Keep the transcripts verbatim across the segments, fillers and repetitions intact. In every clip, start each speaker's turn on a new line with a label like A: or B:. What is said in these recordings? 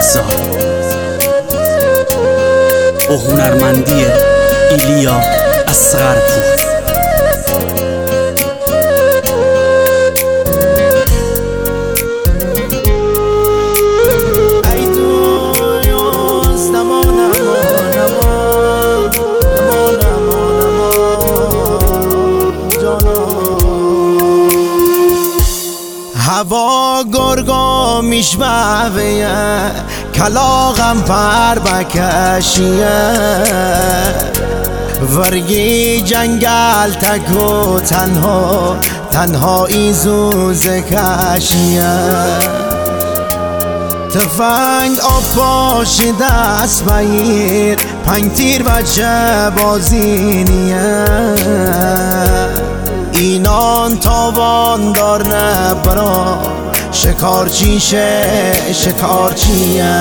A: بگذار. با هنرمندی ایلیا اصغرپور.
B: هوا گرگا میشبوه کلاغم پر بکشیه ورگی جنگل تک و تنها تنهایی زوزه کشیه تفنگ آب باش دست بگیر پنج تیر بچه بازینیه اینان تاوان دار نبرا شکارچیشه شکارچیه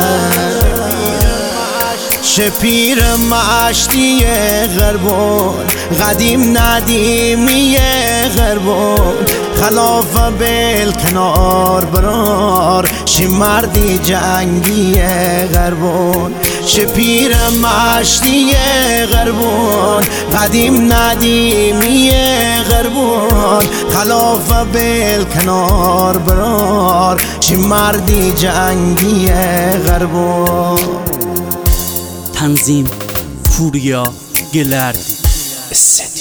B: شپیر مشتی غربون قدیم ندیمی غربون خلاف بیل کنار برار شی مردی جنگی غربون شپیر مشتی غربون قدیم ندیمی غربون خلاف بیل کنار برار شی مردی جنگی غربون.
A: تنظیم پوریا گلرد استدیو.